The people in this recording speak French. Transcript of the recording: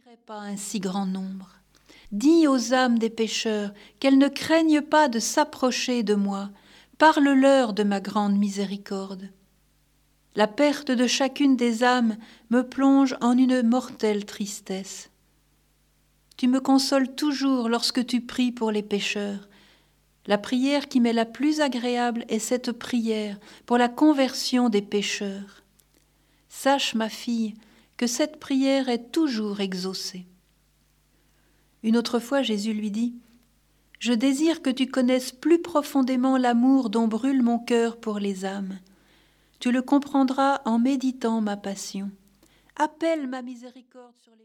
pas un si grand nombre. Dis aux âmes des pécheurs qu'elles ne craignent pas de s'approcher de moi. Parle-leur de ma grande miséricorde. La perte de chacune des âmes me plonge en une mortelle tristesse. Tu me consoles toujours lorsque tu pries pour les pécheurs. La prière qui m'est la plus agréable est cette prière pour la conversion des pécheurs. Sache, ma fille, que cette prière est toujours exaucée. Une autre fois, Jésus lui dit « Je désire que tu connaisses plus profondément l'amour dont brûle mon cœur pour les âmes. Tu le comprendras en méditant ma passion. Appelle ma miséricorde sur les pécheurs. »